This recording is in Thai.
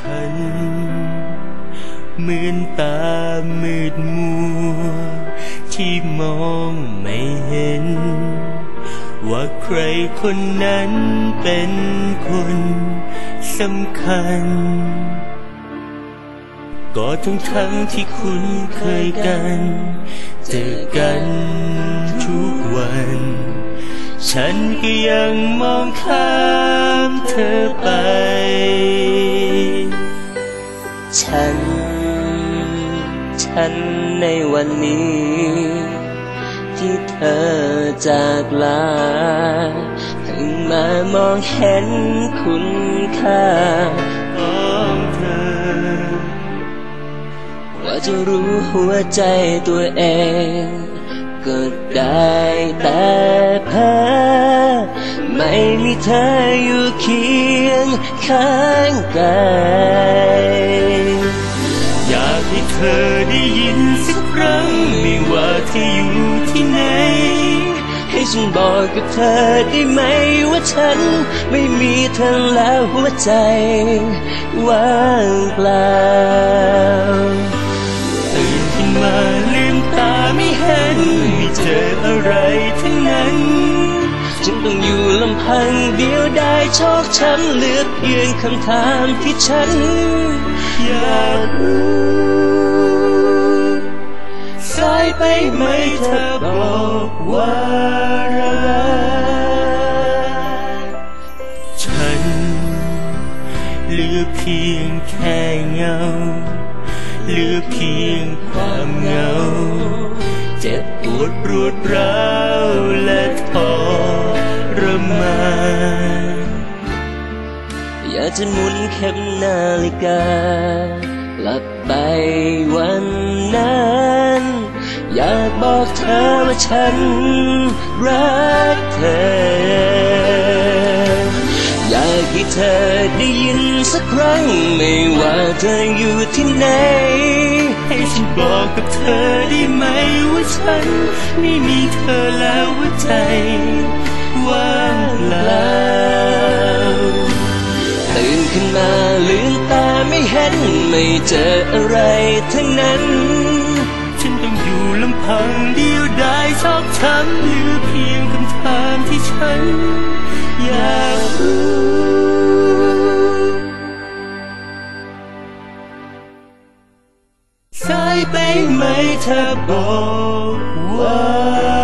ฉันเหมือนตามืดมัวที่มองไม่เห็นว่าใครคนนั้นเป็นคนสำคัญก็ทั้งที่คุ้นเคยกันเจอกันทุกวันฉันก็ยังมองข้ามเธอไปฉันในวันนี้ที่เธอจากลาเพิ่งมามองเห็นคุณค่าของเธอว่าจะรู้หัวใจตัวเองก็ได้แต่เพ้อไม่มีเธออยู่เคียงข้างกายอยากให้เธอได้ยินสักครั้งไม่ว่าเธออยู่ที่ไหนให้ฉันบอกกับเธอได้ไหมว่าฉันไม่มีเธอแล้วหัวใจว่างเปล่าตื่นขึ้นมาลืมตาไม่เห็นไม่เจออะไรทั้งนั้นฉันต้องอยู่ลำพังเดียวได้ชอกช้ำเหลือเพียงคำถามที่ฉันอยากรู้สายไปไหมเธอบอกว่ารักฉันเหลือเพียงแค่เงาเหลือเพียงความเหงาเจ็บปวดรวดร้าวและทรมานอยากจะหมุนเข็มนาฬิกากลับไปวันนั้นอยากบอกเธอว่าฉันรักเธออยากให้เธอได้ยินสักครั้งไม่ว่าเธออยู่ที่ไหนให้ฉันบอกกับเธอได้ไหมว่าฉันไม่มีเธอแล้วหัวใจว่างเปล่าตื่นขึ้นมาลืมตาไม่เห็นไม่เจออะไรทั้งนั้นฉันต้องอยู่ลำพังเดียวดายชอกช้ำเหลือเพียงคำถามที่ฉันอยากรู้สายไปไหมเธอบอกว่า